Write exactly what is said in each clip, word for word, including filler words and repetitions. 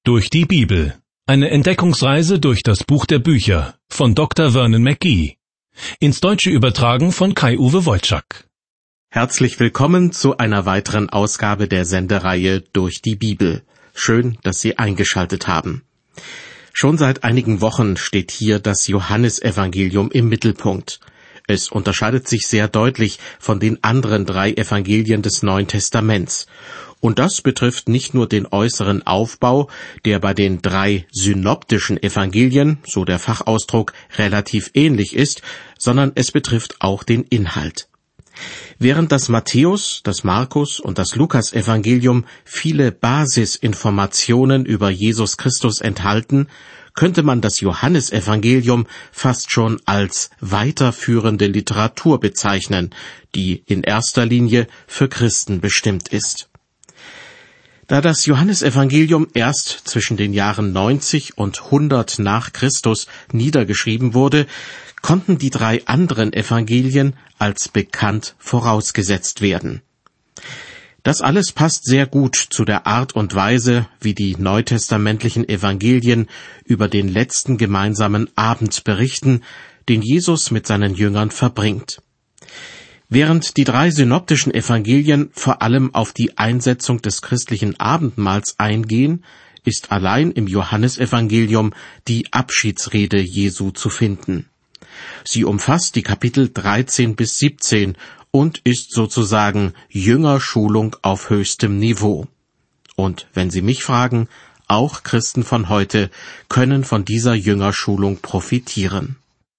Durch die Bibel. Eine Entdeckungsreise durch das Buch der Bücher von Doktor Vernon McGee. Ins Deutsche übertragen von Kai-Uwe Wojczak. Herzlich willkommen zu einer weiteren Ausgabe der Sendereihe Durch die Bibel. Schön, dass Sie eingeschaltet haben. Schon seit einigen Wochen steht hier das Johannesevangelium im Mittelpunkt. Es unterscheidet sich sehr deutlich von den anderen drei Evangelien des Neuen Testaments. Und das betrifft nicht nur den äußeren Aufbau, der bei den drei synoptischen Evangelien, so der Fachausdruck, relativ ähnlich ist, sondern es betrifft auch den Inhalt. Während das Matthäus, das Markus und das Lukas-Evangelium viele Basisinformationen über Jesus Christus enthalten, könnte man das Johannesevangelium fast schon als weiterführende Literatur bezeichnen, die in erster Linie für Christen bestimmt ist. Da das Johannesevangelium erst zwischen den Jahren neunzig und hundert nach Christus niedergeschrieben wurde, konnten die drei anderen Evangelien als bekannt vorausgesetzt werden. Das alles passt sehr gut zu der Art und Weise, wie die neutestamentlichen Evangelien über den letzten gemeinsamen Abend berichten, den Jesus mit seinen Jüngern verbringt. Während die drei synoptischen Evangelien vor allem auf die Einsetzung des christlichen Abendmahls eingehen, ist allein im Johannesevangelium die Abschiedsrede Jesu zu finden. Sie umfasst die Kapitel dreizehn bis siebzehn und ist sozusagen Jüngerschulung auf höchstem Niveau. Und wenn Sie mich fragen, auch Christen von heute können von dieser Jüngerschulung profitieren.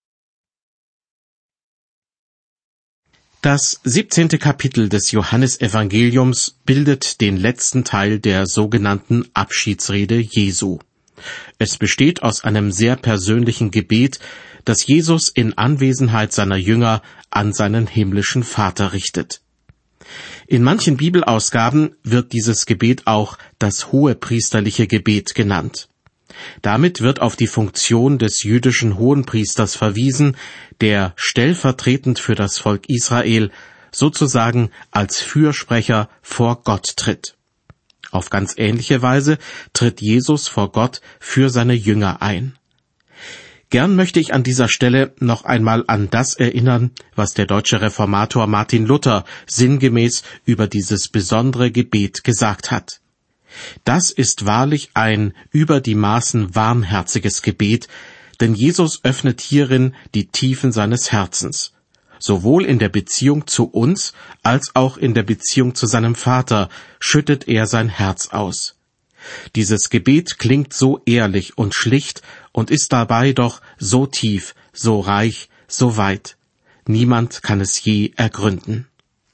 Das siebzehnte Kapitel des Johannesevangeliums bildet den letzten Teil der sogenannten Abschiedsrede Jesu. Es besteht aus einem sehr persönlichen Gebet, das Jesus in Anwesenheit seiner Jünger an seinen himmlischen Vater richtet. In manchen Bibelausgaben wird dieses Gebet auch das hohepriesterliche Gebet genannt. Damit wird auf die Funktion des jüdischen Hohenpriesters verwiesen, der stellvertretend für das Volk Israel sozusagen als Fürsprecher vor Gott tritt. Auf ganz ähnliche Weise tritt Jesus vor Gott für seine Jünger ein. Gern möchte ich an dieser Stelle noch einmal an das erinnern, was der deutsche Reformator Martin Luther sinngemäß über dieses besondere Gebet gesagt hat. Das ist wahrlich ein über die Maßen warmherziges Gebet, denn Jesus öffnet hierin die Tiefen seines Herzens, sowohl in der Beziehung zu uns als auch in der Beziehung zu seinem Vater schüttet er sein Herz aus. Dieses Gebet klingt so ehrlich und schlicht und ist dabei doch so tief, so reich, so weit. Niemand kann es je ergründen.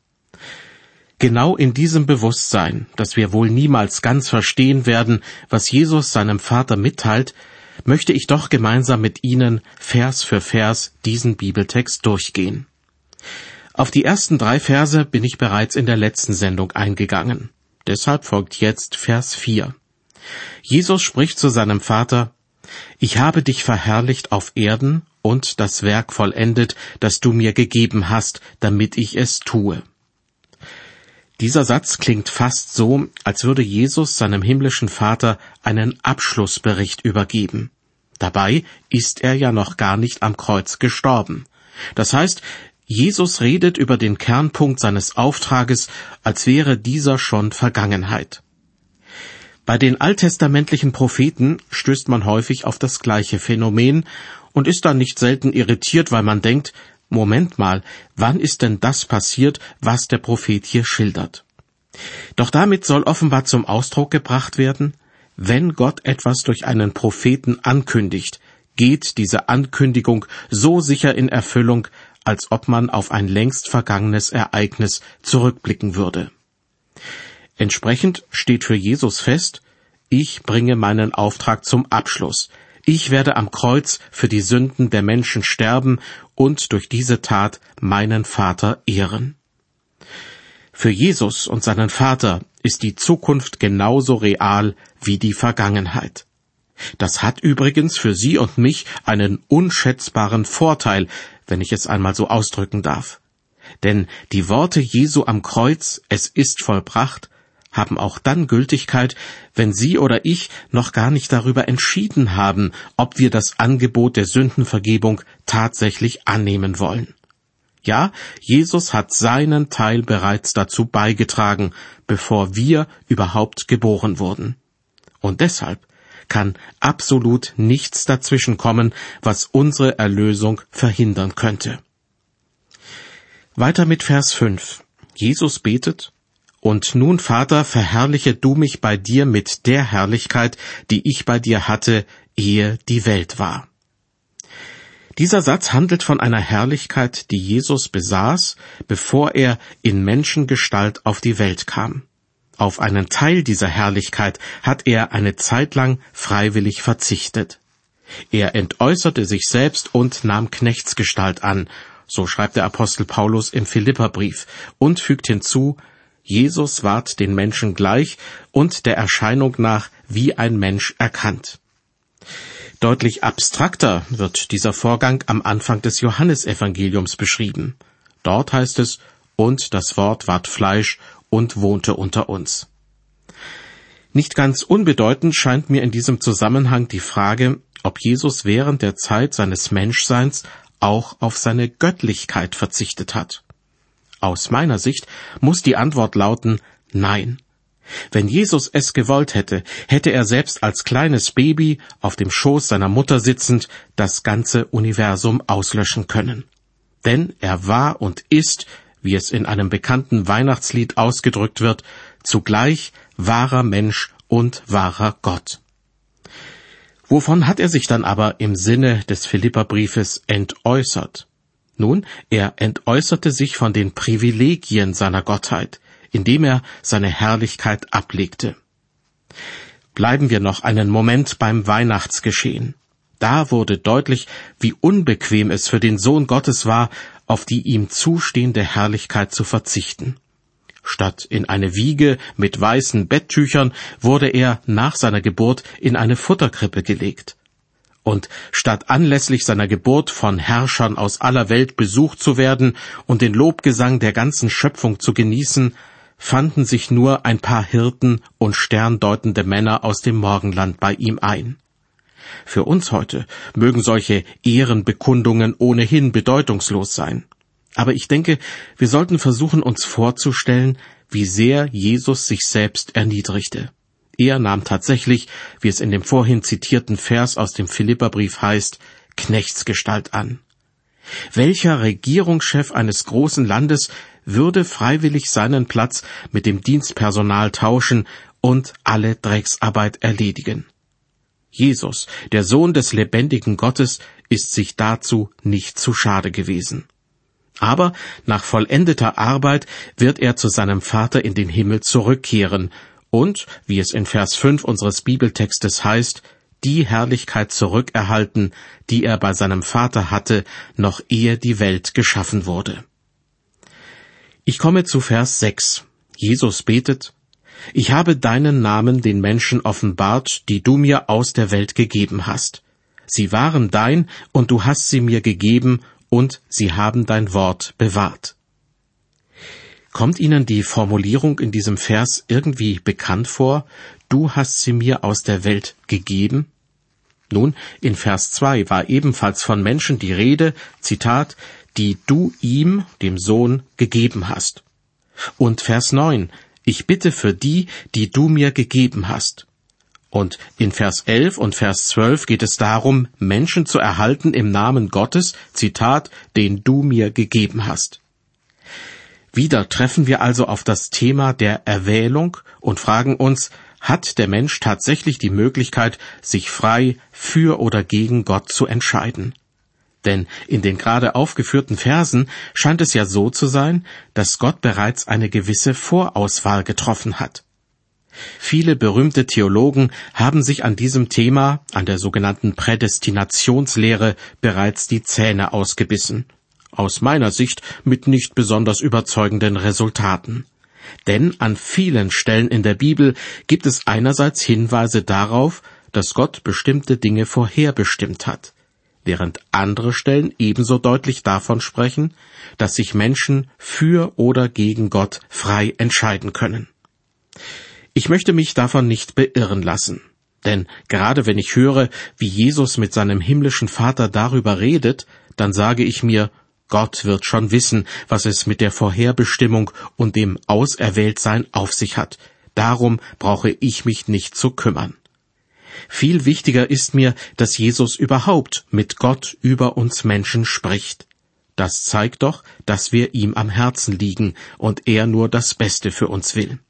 Genau in diesem Bewusstsein, dass wir wohl niemals ganz verstehen werden, was Jesus seinem Vater mitteilt, möchte ich doch gemeinsam mit Ihnen Vers für Vers diesen Bibeltext durchgehen. Auf die ersten drei Verse bin ich bereits in der letzten Sendung eingegangen. Deshalb folgt jetzt Vers vier. Jesus spricht zu seinem Vater: Ich habe dich verherrlicht auf Erden und das Werk vollendet, das du mir gegeben hast, damit ich es tue. Dieser Satz klingt fast so, als würde Jesus seinem himmlischen Vater einen Abschlussbericht übergeben. Dabei ist er ja noch gar nicht am Kreuz gestorben. Das heißt, Jesus redet über den Kernpunkt seines Auftrages, als wäre dieser schon Vergangenheit. Bei den alttestamentlichen Propheten stößt man häufig auf das gleiche Phänomen und ist dann nicht selten irritiert, weil man denkt, Moment mal, wann ist denn das passiert, was der Prophet hier schildert? Doch damit soll offenbar zum Ausdruck gebracht werden, wenn Gott etwas durch einen Propheten ankündigt, geht diese Ankündigung so sicher in Erfüllung, als ob man auf ein längst vergangenes Ereignis zurückblicken würde. Entsprechend steht für Jesus fest, ich bringe meinen Auftrag zum Abschluss. Ich werde am Kreuz für die Sünden der Menschen sterben und durch diese Tat meinen Vater ehren. Für Jesus und seinen Vater ist die Zukunft genauso real wie die Vergangenheit. Das hat übrigens für Sie und mich einen unschätzbaren Vorteil, wenn ich es einmal so ausdrücken darf. Denn die Worte Jesu am Kreuz, es ist vollbracht, haben auch dann Gültigkeit, wenn Sie oder ich noch gar nicht darüber entschieden haben, ob wir das Angebot der Sündenvergebung tatsächlich annehmen wollen. Ja, Jesus hat seinen Teil bereits dazu beigetragen, bevor wir überhaupt geboren wurden. Und deshalb kann absolut nichts dazwischenkommen, was unsere Erlösung verhindern könnte. Weiter mit Vers fünf. Jesus betet: Und nun, Vater, verherrliche du mich bei dir mit der Herrlichkeit, die ich bei dir hatte, ehe die Welt war. Dieser Satz handelt von einer Herrlichkeit, die Jesus besaß, bevor er in Menschengestalt auf die Welt kam. Auf einen Teil dieser Herrlichkeit hat er eine Zeit lang freiwillig verzichtet. Er entäußerte sich selbst und nahm Knechtsgestalt an, so schreibt der Apostel Paulus im Philipperbrief, und fügt hinzu: Jesus ward den Menschen gleich und der Erscheinung nach wie ein Mensch erkannt. Deutlich abstrakter wird dieser Vorgang am Anfang des Johannesevangeliums beschrieben. Dort heißt es: Und das Wort ward Fleisch und wohnte unter uns. Nicht ganz unbedeutend scheint mir in diesem Zusammenhang die Frage, ob Jesus während der Zeit seines Menschseins auch auf seine Göttlichkeit verzichtet hat. Aus meiner Sicht muss die Antwort lauten: Nein. Wenn Jesus es gewollt hätte, hätte er selbst als kleines Baby auf dem Schoß seiner Mutter sitzend das ganze Universum auslöschen können. Denn er war und ist, wie es in einem bekannten Weihnachtslied ausgedrückt wird, zugleich wahrer Mensch und wahrer Gott. Wovon hat er sich dann aber im Sinne des Philipperbriefes entäußert? Nun, er entäußerte sich von den Privilegien seiner Gottheit, indem er seine Herrlichkeit ablegte. Bleiben wir noch einen Moment beim Weihnachtsgeschehen. Da wurde deutlich, wie unbequem es für den Sohn Gottes war, auf die ihm zustehende Herrlichkeit zu verzichten. Statt in eine Wiege mit weißen Betttüchern wurde er nach seiner Geburt in eine Futterkrippe gelegt. Und statt anlässlich seiner Geburt von Herrschern aus aller Welt besucht zu werden und den Lobgesang der ganzen Schöpfung zu genießen, fanden sich nur ein paar Hirten und sterndeutende Männer aus dem Morgenland bei ihm ein. Für uns heute mögen solche Ehrenbekundungen ohnehin bedeutungslos sein. Aber ich denke, wir sollten versuchen, uns vorzustellen, wie sehr Jesus sich selbst erniedrigte. Er nahm tatsächlich, wie es in dem vorhin zitierten Vers aus dem Philipperbrief heißt, Knechtsgestalt an. Welcher Regierungschef eines großen Landes würde freiwillig seinen Platz mit dem Dienstpersonal tauschen und alle Drecksarbeit erledigen? Jesus, der Sohn des lebendigen Gottes, ist sich dazu nicht zu schade gewesen. Aber nach vollendeter Arbeit wird er zu seinem Vater in den Himmel zurückkehren und, wie es in Vers fünf unseres Bibeltextes heißt, die Herrlichkeit zurückerhalten, die er bei seinem Vater hatte, noch ehe die Welt geschaffen wurde. Ich komme zu Vers sechs. Jesus betet: Ich habe deinen Namen den Menschen offenbart, die du mir aus der Welt gegeben hast. Sie waren dein, und du hast sie mir gegeben, und sie haben dein Wort bewahrt. Kommt Ihnen die Formulierung in diesem Vers irgendwie bekannt vor? Du hast sie mir aus der Welt gegeben? Nun, in Vers zwei war ebenfalls von Menschen die Rede, Zitat, die du ihm, dem Sohn, gegeben hast. Und Vers neun, ich bitte für die, die du mir gegeben hast. Und in Vers elf und Vers zwölf geht es darum, Menschen zu erhalten im Namen Gottes, Zitat, den du mir gegeben hast. Wieder treffen wir also auf das Thema der Erwählung und fragen uns, hat der Mensch tatsächlich die Möglichkeit, sich frei für oder gegen Gott zu entscheiden? Denn in den gerade aufgeführten Versen scheint es ja so zu sein, dass Gott bereits eine gewisse Vorauswahl getroffen hat. Viele berühmte Theologen haben sich an diesem Thema, an der sogenannten Prädestinationslehre, bereits die Zähne ausgebissen. Aus meiner Sicht mit nicht besonders überzeugenden Resultaten. Denn an vielen Stellen in der Bibel gibt es einerseits Hinweise darauf, dass Gott bestimmte Dinge vorherbestimmt hat, während andere Stellen ebenso deutlich davon sprechen, dass sich Menschen für oder gegen Gott frei entscheiden können. Ich möchte mich davon nicht beirren lassen. Denn gerade wenn ich höre, wie Jesus mit seinem himmlischen Vater darüber redet, dann sage ich mir, Gott wird schon wissen, was es mit der Vorherbestimmung und dem Auserwähltsein auf sich hat. Darum brauche ich mich nicht zu kümmern. Viel wichtiger ist mir, dass Jesus überhaupt mit Gott über uns Menschen spricht. Das zeigt doch, dass wir ihm am Herzen liegen und er nur das Beste für uns will.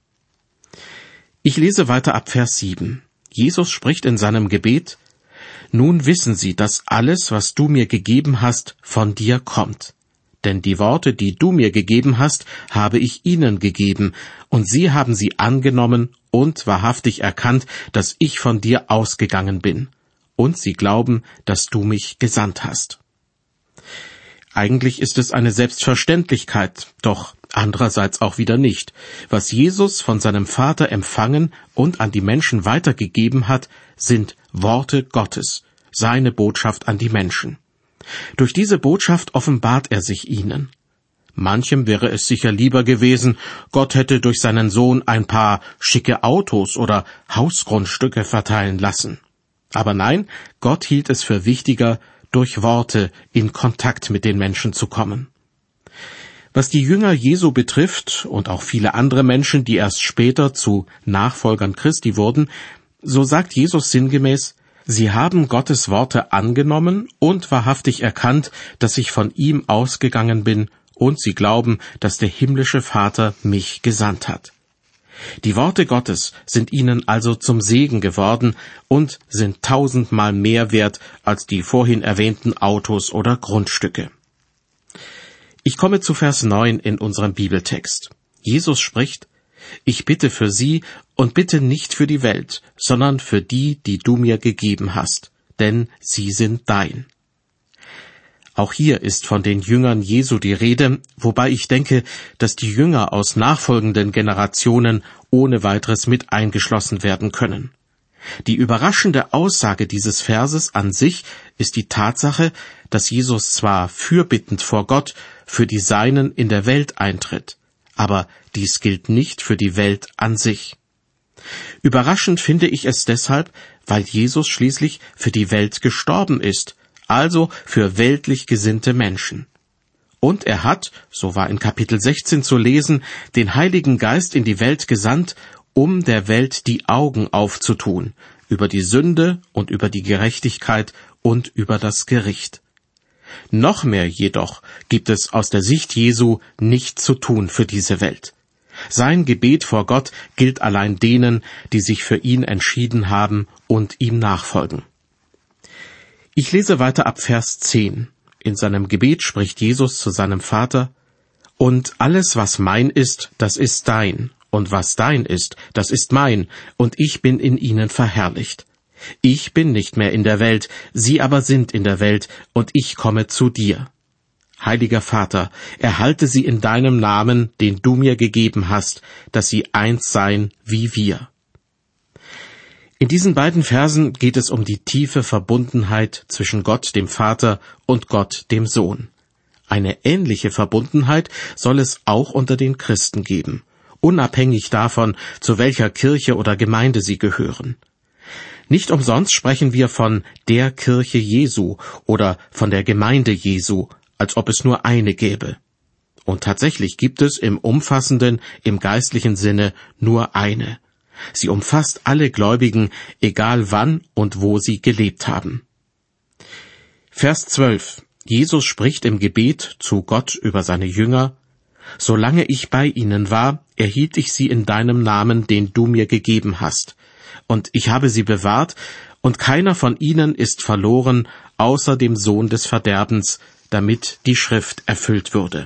Ich lese weiter ab Vers sieben. Jesus spricht in seinem Gebet: Nun wissen sie, dass alles, was du mir gegeben hast, von dir kommt. Denn die Worte, die du mir gegeben hast, habe ich ihnen gegeben, und sie haben sie angenommen und wahrhaftig erkannt, dass ich von dir ausgegangen bin. Und sie glauben, dass du mich gesandt hast. Eigentlich ist es eine Selbstverständlichkeit, doch andererseits auch wieder nicht. Was Jesus von seinem Vater empfangen und an die Menschen weitergegeben hat, sind Worte Gottes, seine Botschaft an die Menschen. Durch diese Botschaft offenbart er sich ihnen. Manchem wäre es sicher lieber gewesen, Gott hätte durch seinen Sohn ein paar schicke Autos oder Hausgrundstücke verteilen lassen. Aber nein, Gott hielt es für wichtiger, durch Worte in Kontakt mit den Menschen zu kommen. Was die Jünger Jesu betrifft und auch viele andere Menschen, die erst später zu Nachfolgern Christi wurden, so sagt Jesus sinngemäß: Sie haben Gottes Worte angenommen und wahrhaftig erkannt, dass ich von ihm ausgegangen bin, und sie glauben, dass der himmlische Vater mich gesandt hat. Die Worte Gottes sind ihnen also zum Segen geworden und sind tausendmal mehr wert als die vorhin erwähnten Autos oder Grundstücke. Ich komme zu Vers neun in unserem Bibeltext. Jesus spricht: Ich bitte für sie und bitte nicht für die Welt, sondern für die, die du mir gegeben hast, denn sie sind dein. Auch hier ist von den Jüngern Jesu die Rede, wobei ich denke, dass die Jünger aus nachfolgenden Generationen ohne weiteres mit eingeschlossen werden können. Die überraschende Aussage dieses Verses an sich ist die Tatsache, dass Jesus zwar fürbittend vor Gott für die Seinen in der Welt eintritt, aber dies gilt nicht für die Welt an sich. Überraschend finde ich es deshalb, weil Jesus schließlich für die Welt gestorben ist, also für weltlich gesinnte Menschen. Und er hat, so war in Kapitel sechzehn zu lesen, den Heiligen Geist in die Welt gesandt, um der Welt die Augen aufzutun, über die Sünde und über die Gerechtigkeit und über das Gericht. Noch mehr jedoch gibt es aus der Sicht Jesu nicht zu tun für diese Welt. Sein Gebet vor Gott gilt allein denen, die sich für ihn entschieden haben und ihm nachfolgen. Ich lese weiter ab Vers zehn. In seinem Gebet spricht Jesus zu seinem Vater: Und alles, was mein ist, das ist dein, und was dein ist, das ist mein, und ich bin in ihnen verherrlicht. Ich bin nicht mehr in der Welt, sie aber sind in der Welt, und ich komme zu dir. Heiliger Vater, erhalte sie in deinem Namen, den du mir gegeben hast, dass sie eins seien wie wir. In diesen beiden Versen geht es um die tiefe Verbundenheit zwischen Gott dem Vater und Gott dem Sohn. Eine ähnliche Verbundenheit soll es auch unter den Christen geben, unabhängig davon, zu welcher Kirche oder Gemeinde sie gehören. Nicht umsonst sprechen wir von der Kirche Jesu oder von der Gemeinde Jesu, als ob es nur eine gäbe. Und tatsächlich gibt es im umfassenden, im geistlichen Sinne nur eine. Sie umfasst alle Gläubigen, egal wann und wo sie gelebt haben. Vers zwölf. Jesus spricht im Gebet zu Gott über seine Jünger: Solange ich bei ihnen war, erhielt ich sie in deinem Namen, den du mir gegeben hast. Und ich habe sie bewahrt, und keiner von ihnen ist verloren, außer dem Sohn des Verderbens, damit die Schrift erfüllt würde.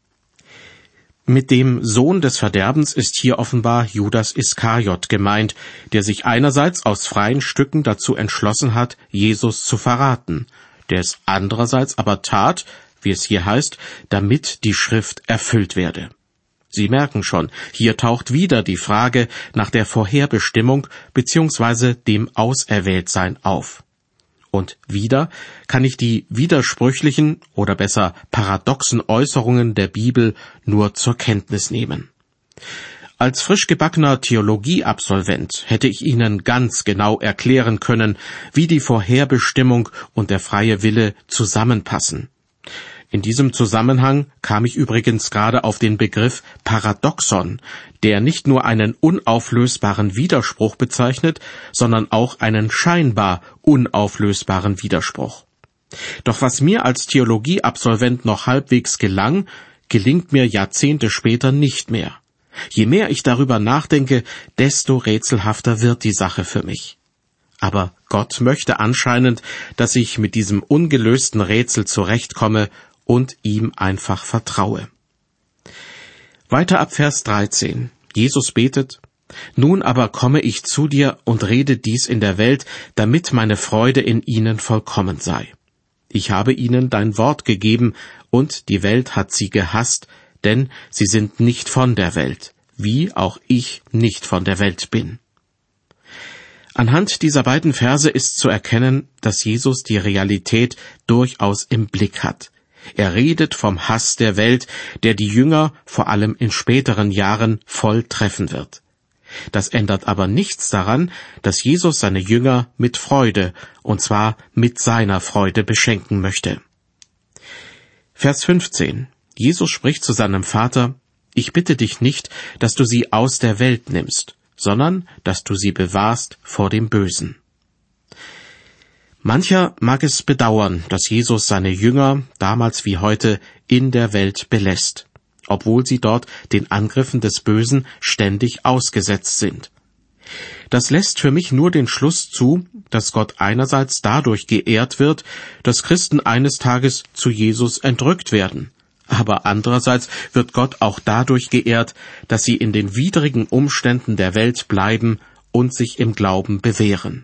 Mit dem Sohn des Verderbens ist hier offenbar Judas Iskariot gemeint, der sich einerseits aus freien Stücken dazu entschlossen hat, Jesus zu verraten, der es andererseits aber tat, wie es hier heißt, damit die Schrift erfüllt werde. Sie merken schon, hier taucht wieder die Frage nach der Vorherbestimmung bzw. dem Auserwähltsein auf. Und wieder kann ich die widersprüchlichen oder besser paradoxen Äußerungen der Bibel nur zur Kenntnis nehmen. Als frisch gebackener Theologieabsolvent hätte ich Ihnen ganz genau erklären können, wie die Vorherbestimmung und der freie Wille zusammenpassen. In diesem Zusammenhang kam ich übrigens gerade auf den Begriff Paradoxon, der nicht nur einen unauflösbaren Widerspruch bezeichnet, sondern auch einen scheinbar unauflösbaren Widerspruch. Doch was mir als Theologieabsolvent noch halbwegs gelang, gelingt mir Jahrzehnte später nicht mehr. Je mehr ich darüber nachdenke, desto rätselhafter wird die Sache für mich. Aber Gott möchte anscheinend, dass ich mit diesem ungelösten Rätsel zurechtkomme und ihm einfach vertraue. Weiter ab Vers dreizehn. Jesus betet: Nun aber komme ich zu dir und rede dies in der Welt, damit meine Freude in ihnen vollkommen sei. Ich habe ihnen dein Wort gegeben, und die Welt hat sie gehasst, denn sie sind nicht von der Welt, wie auch ich nicht von der Welt bin. Anhand dieser beiden Verse ist zu erkennen, dass Jesus die Realität durchaus im Blick hat. Er redet vom Hass der Welt, der die Jünger vor allem in späteren Jahren voll treffen wird. Das ändert aber nichts daran, dass Jesus seine Jünger mit Freude, und zwar mit seiner Freude, beschenken möchte. Vers fünfzehn. Jesus spricht zu seinem Vater: Ich bitte dich nicht, dass du sie aus der Welt nimmst, sondern dass du sie bewahrst vor dem Bösen. Mancher mag es bedauern, dass Jesus seine Jünger, damals wie heute, in der Welt belässt, obwohl sie dort den Angriffen des Bösen ständig ausgesetzt sind. Das lässt für mich nur den Schluss zu, dass Gott einerseits dadurch geehrt wird, dass Christen eines Tages zu Jesus entrückt werden, aber andererseits wird Gott auch dadurch geehrt, dass sie in den widrigen Umständen der Welt bleiben und sich im Glauben bewähren.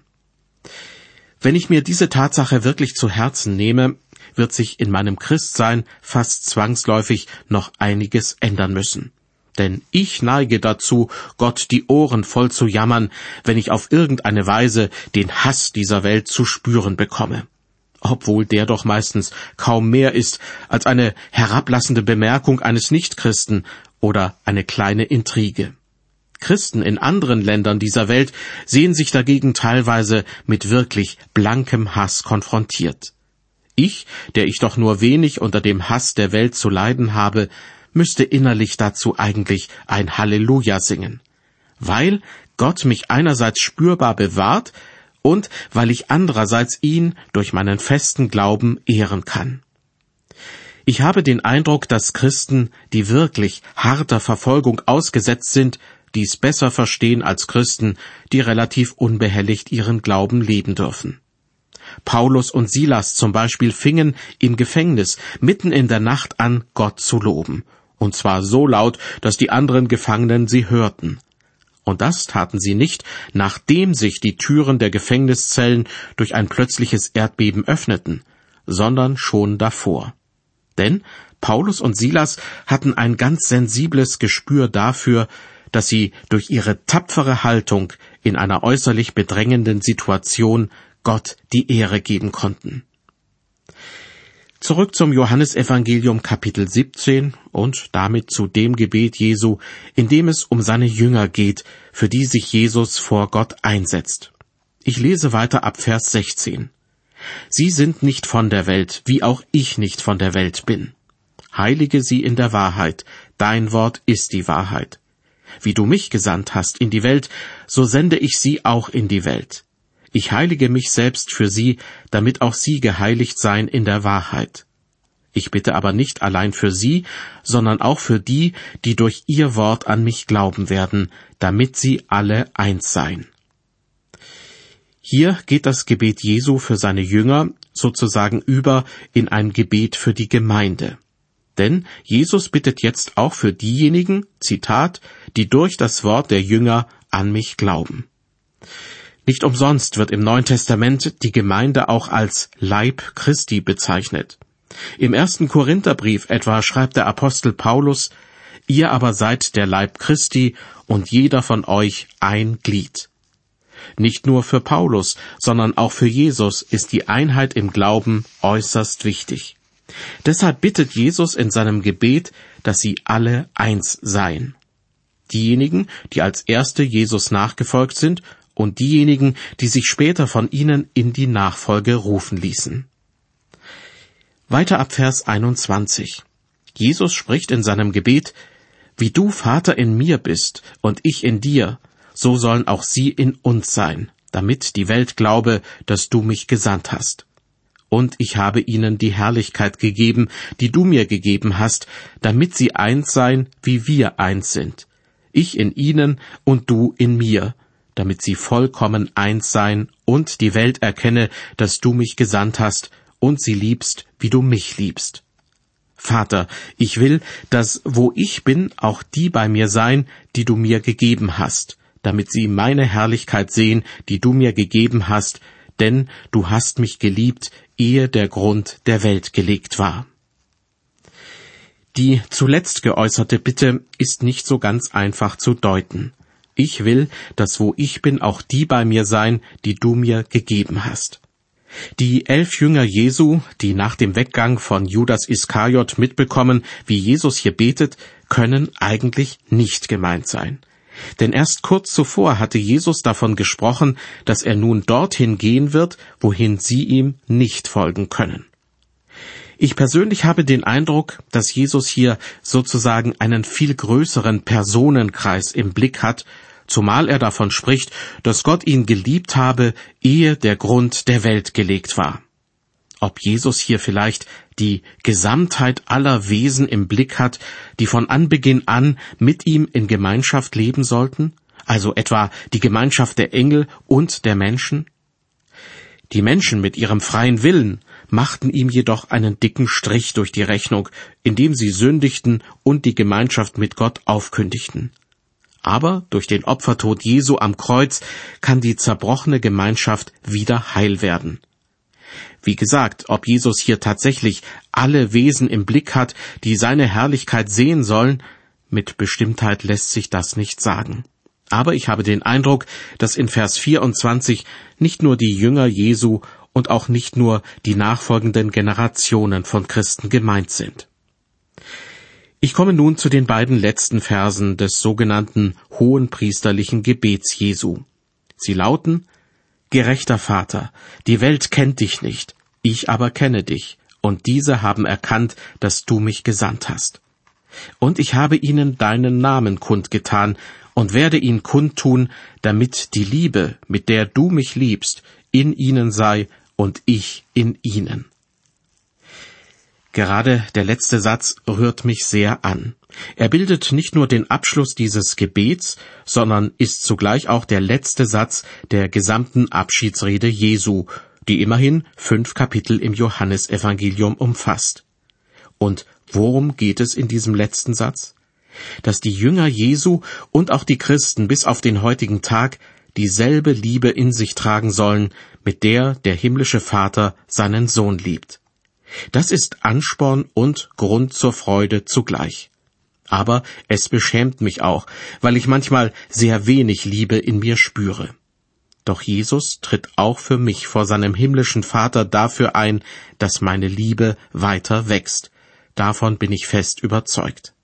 Wenn ich mir diese Tatsache wirklich zu Herzen nehme, wird sich in meinem Christsein fast zwangsläufig noch einiges ändern müssen. Denn ich neige dazu, Gott die Ohren voll zu jammern, wenn ich auf irgendeine Weise den Hass dieser Welt zu spüren bekomme. Obwohl der doch meistens kaum mehr ist als eine herablassende Bemerkung eines Nichtchristen oder eine kleine Intrige. Christen in anderen Ländern dieser Welt sehen sich dagegen teilweise mit wirklich blankem Hass konfrontiert. Ich, der ich doch nur wenig unter dem Hass der Welt zu leiden habe, müsste innerlich dazu eigentlich ein Halleluja singen, weil Gott mich einerseits spürbar bewahrt und weil ich andererseits ihn durch meinen festen Glauben ehren kann. Ich habe den Eindruck, dass Christen, die wirklich harter Verfolgung ausgesetzt sind, dies besser verstehen als Christen, die relativ unbehelligt ihren Glauben leben dürfen. Paulus und Silas zum Beispiel fingen im Gefängnis mitten in der Nacht an, Gott zu loben, und zwar so laut, dass die anderen Gefangenen sie hörten. Und das taten sie nicht, nachdem sich die Türen der Gefängniszellen durch ein plötzliches Erdbeben öffneten, sondern schon davor. Denn Paulus und Silas hatten ein ganz sensibles Gespür dafür, dass sie durch ihre tapfere Haltung in einer äußerlich bedrängenden Situation Gott die Ehre geben konnten. Zurück zum Johannesevangelium Kapitel siebzehn und damit zu dem Gebet Jesu, in dem es um seine Jünger geht, für die sich Jesus vor Gott einsetzt. Ich lese weiter ab Vers sechzehn. Sie sind nicht von der Welt, wie auch ich nicht von der Welt bin. Heilige sie in der Wahrheit, dein Wort ist die Wahrheit. Wie du mich gesandt hast in die Welt, so sende ich sie auch in die Welt. Ich heilige mich selbst für sie, damit auch sie geheiligt seien in der Wahrheit. Ich bitte aber nicht allein für sie, sondern auch für die, die durch ihr Wort an mich glauben werden, damit sie alle eins seien. Hier geht das Gebet Jesu für seine Jünger sozusagen über in ein Gebet für die Gemeinde. Denn Jesus bittet jetzt auch für diejenigen, Zitat, die durch das Wort der Jünger an mich glauben. Nicht umsonst wird im Neuen Testament die Gemeinde auch als Leib Christi bezeichnet. Im ersten Korintherbrief etwa schreibt der Apostel Paulus: Ihr aber seid der Leib Christi und jeder von euch ein Glied. Nicht nur für Paulus, sondern auch für Jesus ist die Einheit im Glauben äußerst wichtig. Deshalb bittet Jesus in seinem Gebet, dass sie alle eins seien. diejenigen, die als Erste Jesus nachgefolgt sind, und diejenigen, die sich später von ihnen in die Nachfolge rufen ließen. Weiter ab Vers einundzwanzig. Jesus spricht in seinem Gebet: Wie du, Vater, in mir bist und ich in dir, so sollen auch sie in uns sein, damit die Welt glaube, dass du mich gesandt hast. Und ich habe ihnen die Herrlichkeit gegeben, die du mir gegeben hast, damit sie eins seien, wie wir eins sind. Ich in ihnen und du in mir, damit sie vollkommen eins seien und die Welt erkenne, dass du mich gesandt hast und sie liebst, wie du mich liebst. Vater, ich will, dass, wo ich bin, auch die bei mir seien, die du mir gegeben hast, damit sie meine Herrlichkeit sehen, die du mir gegeben hast, denn du hast mich geliebt, ehe der Grund der Welt gelegt war. Die zuletzt geäußerte Bitte ist nicht so ganz einfach zu deuten. Ich will, dass wo ich bin, auch die bei mir seien, die du mir gegeben hast. Die elf Jünger Jesu, die nach dem Weggang von Judas Iskariot mitbekommen, wie Jesus hier betet, können eigentlich nicht gemeint sein. Denn erst kurz zuvor hatte Jesus davon gesprochen, dass er nun dorthin gehen wird, wohin sie ihm nicht folgen können. Ich persönlich habe den Eindruck, dass Jesus hier sozusagen einen viel größeren Personenkreis im Blick hat, zumal er davon spricht, dass Gott ihn geliebt habe, ehe der Grund der Welt gelegt war. Ob Jesus hier vielleicht die Gesamtheit aller Wesen im Blick hat, die von Anbeginn an mit ihm in Gemeinschaft leben sollten, also etwa die Gemeinschaft der Engel und der Menschen? Die Menschen mit ihrem freien Willen machten ihm jedoch einen dicken Strich durch die Rechnung, indem sie sündigten und die Gemeinschaft mit Gott aufkündigten. Aber durch den Opfertod Jesu am Kreuz kann die zerbrochene Gemeinschaft wieder heil werden. Wie gesagt, ob Jesus hier tatsächlich alle Wesen im Blick hat, die seine Herrlichkeit sehen sollen, mit Bestimmtheit lässt sich das nicht sagen. Aber ich habe den Eindruck, dass in Vers vierundzwanzig nicht nur die Jünger Jesu und auch nicht nur die nachfolgenden Generationen von Christen gemeint sind. Ich komme nun zu den beiden letzten Versen des sogenannten hohenpriesterlichen Gebets Jesu. Sie lauten: Gerechter Vater, die Welt kennt dich nicht, ich aber kenne dich, und diese haben erkannt, dass du mich gesandt hast. Und ich habe ihnen deinen Namen kundgetan und werde ihn kundtun, damit die Liebe, mit der du mich liebst, in ihnen sei und ich in ihnen. Gerade der letzte Satz rührt mich sehr an. Er bildet nicht nur den Abschluss dieses Gebets, sondern ist zugleich auch der letzte Satz der gesamten Abschiedsrede Jesu, die immerhin fünf Kapitel im Johannesevangelium umfasst. Und worum geht es in diesem letzten Satz? Dass die Jünger Jesu und auch die Christen bis auf den heutigen Tag dieselbe Liebe in sich tragen sollen, mit der der himmlische Vater seinen Sohn liebt. Das ist Ansporn und Grund zur Freude zugleich. Aber es beschämt mich auch, weil ich manchmal sehr wenig Liebe in mir spüre. Doch Jesus tritt auch für mich vor seinem himmlischen Vater dafür ein, dass meine Liebe weiter wächst. Davon bin ich fest überzeugt.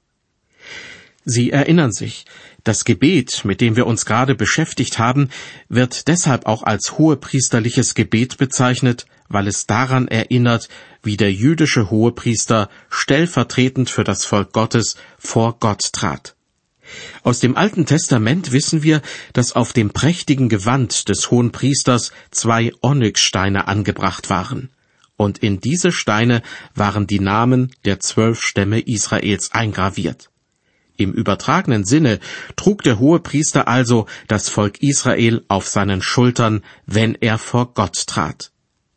Sie erinnern sich, das Gebet, mit dem wir uns gerade beschäftigt haben, wird deshalb auch als hohepriesterliches Gebet bezeichnet, weil es daran erinnert, wie der jüdische Hohepriester stellvertretend für das Volk Gottes vor Gott trat. Aus dem Alten Testament wissen wir, dass auf dem prächtigen Gewand des Hohenpriesters zwei Onyxsteine angebracht waren. Und in diese Steine waren die Namen der zwölf Stämme Israels eingraviert. Im übertragenen Sinne trug der Hohepriester also das Volk Israel auf seinen Schultern, wenn er vor Gott trat.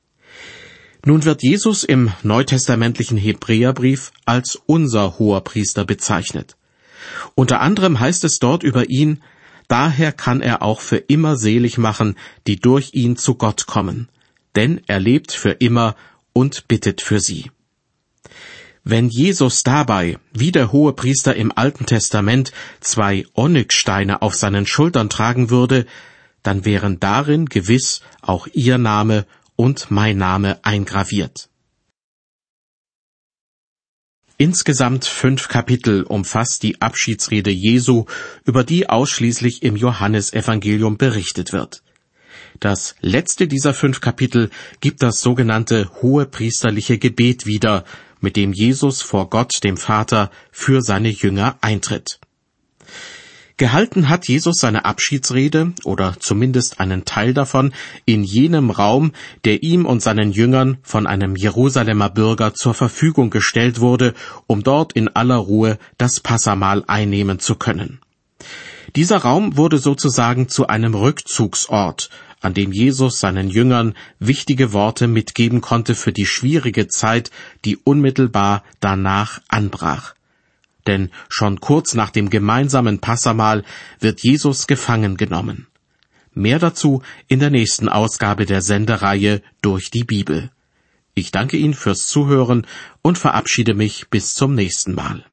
Nun wird Jesus im neutestamentlichen Hebräerbrief als unser Hoherpriester bezeichnet. Unter anderem heißt es dort über ihn: Daher kann er auch für immer selig machen, die durch ihn zu Gott kommen, denn er lebt für immer und bittet für sie. Wenn Jesus dabei, wie der Hohepriester im Alten Testament, zwei Onyxsteine auf seinen Schultern tragen würde, dann wären darin gewiss auch ihr Name und mein Name eingraviert. Insgesamt fünf Kapitel umfasst die Abschiedsrede Jesu, über die ausschließlich im Johannesevangelium berichtet wird. Das letzte dieser fünf Kapitel gibt das sogenannte hohepriesterliche Gebet wieder, mit dem Jesus vor Gott, dem Vater, für seine Jünger eintritt. Gehalten hat Jesus seine Abschiedsrede, oder zumindest einen Teil davon, in jenem Raum, der ihm und seinen Jüngern von einem Jerusalemer Bürger zur Verfügung gestellt wurde, um dort in aller Ruhe das Passahmahl einnehmen zu können. Dieser Raum wurde sozusagen zu einem Rückzugsort, an dem Jesus seinen Jüngern wichtige Worte mitgeben konnte für die schwierige Zeit, die unmittelbar danach anbrach. Denn schon kurz nach dem gemeinsamen Passahmahl wird Jesus gefangen genommen. Mehr dazu in der nächsten Ausgabe der Sendereihe Durch die Bibel. Ich danke Ihnen fürs Zuhören und verabschiede mich bis zum nächsten Mal.